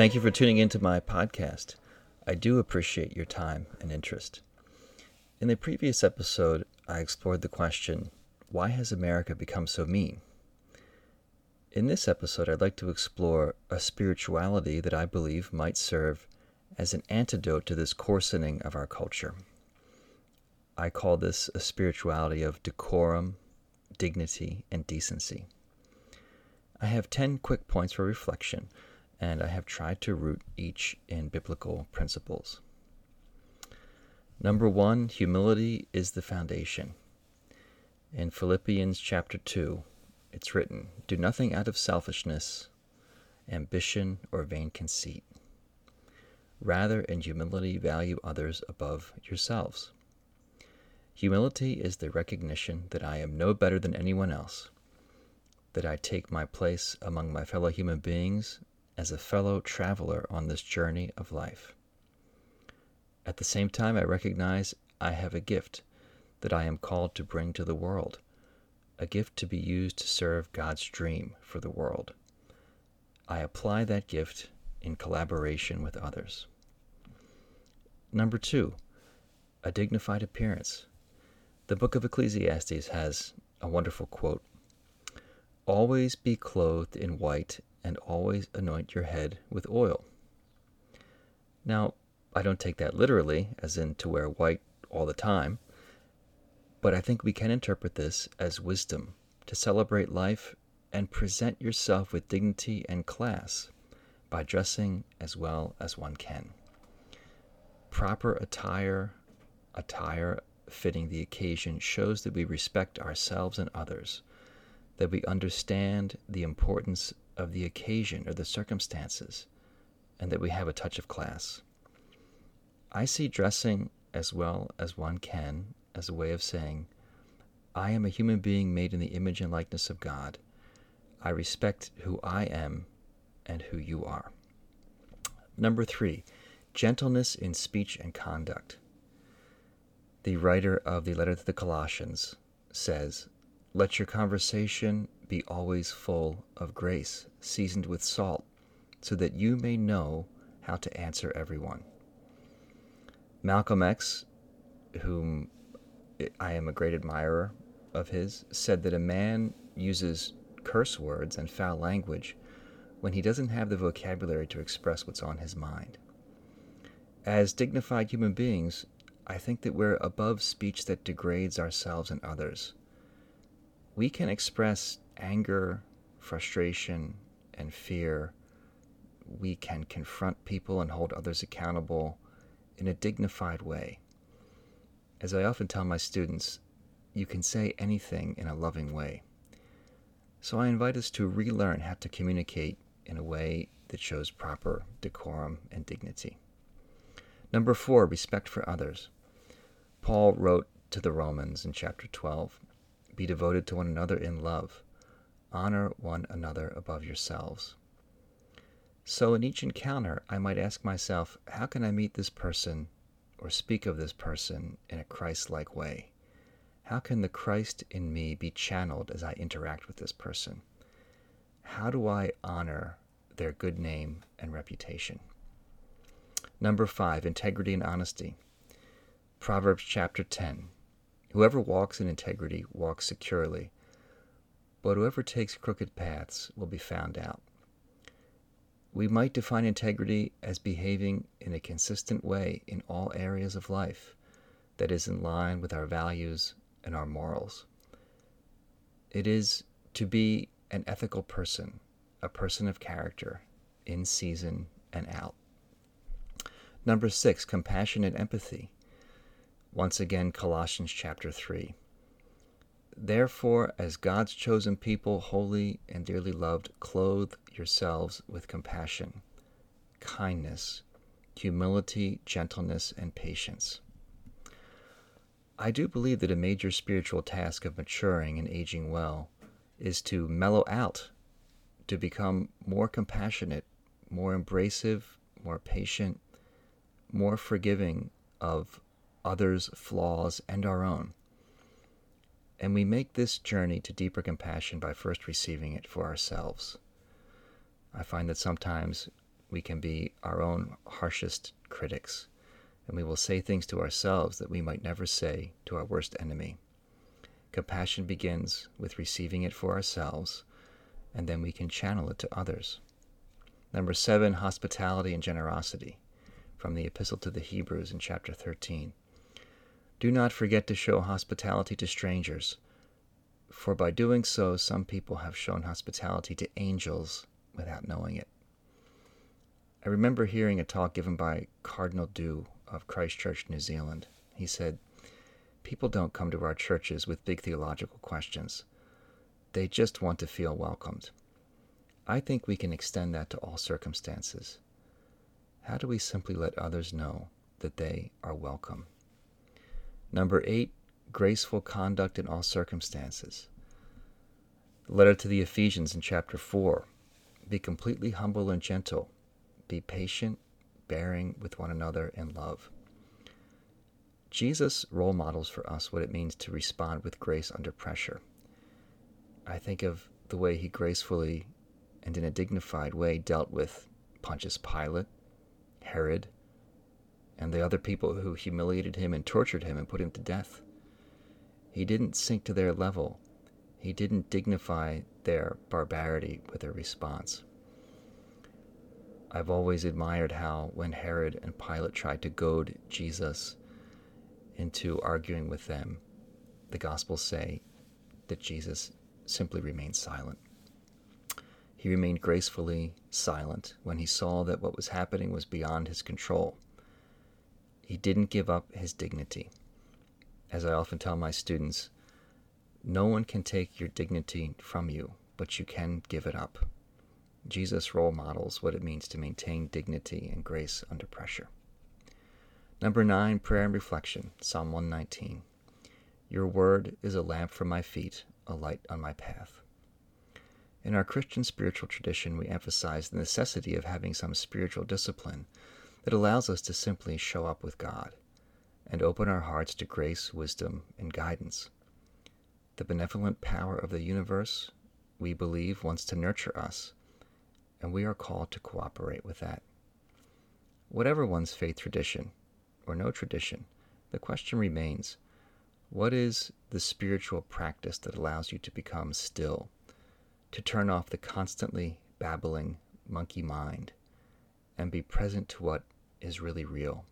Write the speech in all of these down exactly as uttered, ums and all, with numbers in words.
Thank you for tuning into my podcast. I do appreciate your time and interest. In the previous episode, I explored the question, why has America become so mean? In this episode, I'd like to explore a spirituality that I believe might serve as an antidote to this coarsening of our culture. I call this a spirituality of decorum, dignity, and decency. I have ten quick points for reflection, and I have tried to root each in biblical principles. Number one, humility is the foundation. In Philippians chapter two, it's written, "Do nothing out of selfishness, ambition, or vain conceit. Rather, in humility, value others above yourselves." Humility is the recognition that I am no better than anyone else, that I take my place among my fellow human beings as a fellow traveler on this journey of life. At the same time, I recognize I have a gift that I am called to bring to the world, a gift to be used to serve God's dream for the world. I apply that gift in collaboration with others. Number two, a dignified appearance. The book of Ecclesiastes has a wonderful quote, "Always be clothed in white and always anoint your head with oil." Now, I don't take that literally, as in to wear white all the time, but I think we can interpret this as wisdom, to celebrate life and present yourself with dignity and class by dressing as well as one can. Proper attire, attire fitting the occasion, shows that we respect ourselves and others, that we understand the importance of the occasion or the circumstances, and that we have a touch of class. I see dressing as well as one can as a way of saying, I am a human being made in the image and likeness of God. I respect who I am and who you are. Number three, gentleness in speech and conduct. The writer of the letter to the Colossians says, "Let your conversation be always full of grace, seasoned with salt, so that you may know how to answer everyone." Malcolm X, whom I am a great admirer of his, said that a man uses curse words and foul language when he doesn't have the vocabulary to express what's on his mind. As dignified human beings, I think that we're above speech that degrades ourselves and others. We can express anger, frustration, and fear. We can confront people and hold others accountable in a dignified way. As I often tell my students, you can say anything in a loving way. So I invite us to relearn how to communicate in a way that shows proper decorum and dignity. Number four, respect for others. Paul wrote to the Romans in chapter twelve, "Be devoted to one another in love. Honor one another above yourselves." So in each encounter, I might ask myself, how can I meet this person or speak of this person in a Christ-like way? How can the Christ in me be channeled as I interact with this person? How do I honor their good name and reputation? Number five, integrity and honesty. Proverbs chapter ten, "Whoever walks in integrity walks securely, but whoever takes crooked paths will be found out." We might define integrity as behaving in a consistent way in all areas of life that is in line with our values and our morals. It is to be an ethical person, a person of character, in season and out. Number six, compassion and empathy. Once again, Colossians chapter three. "Therefore, as God's chosen people, holy and dearly loved, clothe yourselves with compassion, kindness, humility, gentleness, and patience." I do believe that a major spiritual task of maturing and aging well is to mellow out, to become more compassionate, more embracive, more patient, more forgiving of others' flaws and our own. And we make this journey to deeper compassion by first receiving it for ourselves. I find that sometimes we can be our own harshest critics, and we will say things to ourselves that we might never say to our worst enemy. Compassion begins with receiving it for ourselves, and then we can channel it to others. Number seven, hospitality and generosity, from the Epistle to the Hebrews in chapter thirteen. Do not forget to show hospitality to strangers, for by doing so some people have shown hospitality to angels without knowing it. I remember hearing a talk given by Cardinal Dew of Christ Church, New Zealand. He said, "People don't come to our churches with big theological questions. They just want to feel welcomed." I think we can extend that to all circumstances. How do we simply let others know that they are welcome? Number eight, graceful conduct in all circumstances. The letter to the Ephesians in chapter four. Be completely humble and gentle. Be patient, bearing with one another in love. Jesus role models for us what it means to respond with grace under pressure. I think of the way he gracefully and in a dignified way dealt with Pontius Pilate, Herod, and the other people who humiliated him and tortured him and put him to death. He didn't sink to their level. He didn't dignify their barbarity with a response. I've always admired how when Herod and Pilate tried to goad Jesus into arguing with them, the Gospels say that Jesus simply remained silent. He remained gracefully silent when he saw that what was happening was beyond his control. He didn't give up his dignity. As I often tell my students, no one can take your dignity from you, but you can give it up. Jesus role models what it means to maintain dignity and grace under pressure. Number nine, prayer and reflection, Psalm one nineteen. Your word is a lamp for my feet, a light on my path. In our Christian spiritual tradition, we emphasize the necessity of having some spiritual discipline that allows us to simply show up with God and open our hearts to grace, wisdom, and guidance. The benevolent power of the universe, we believe, wants to nurture us, and we are called to cooperate with that. Whatever one's faith tradition, or no tradition, the question remains, what is the spiritual practice that allows you to become still, to turn off the constantly babbling monkey mind, and be present to what is really real?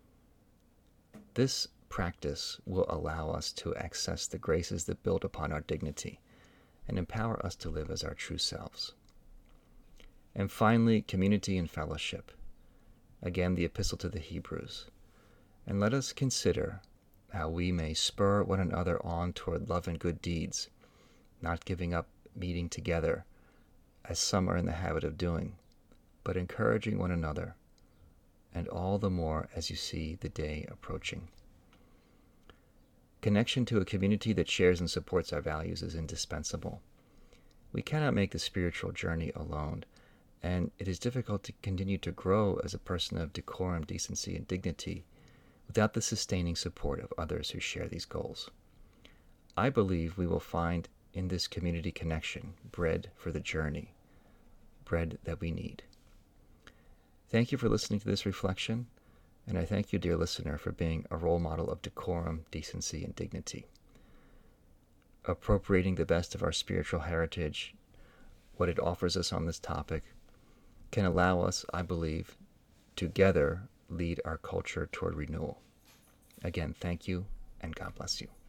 This practice will allow us to access the graces that build upon our dignity and empower us to live as our true selves. And finally, community and fellowship. Again, the Epistle to the Hebrews. And let us consider how we may spur one another on toward love and good deeds, not giving up meeting together, as some are in the habit of doing, but encouraging one another, and all the more as you see the day approaching. Connection to a community that shares and supports our values is indispensable. We cannot make the spiritual journey alone, and it is difficult to continue to grow as a person of decorum, decency, and dignity without the sustaining support of others who share these goals. I believe we will find in this community connection bread for the journey, bread that we need. Thank you for listening to this reflection, and I thank you, dear listener, for being a role model of decorum, decency, and dignity. Appropriating the best of our spiritual heritage, what it offers us on this topic, can allow us, I believe, together lead our culture toward renewal. Again, thank you, and God bless you.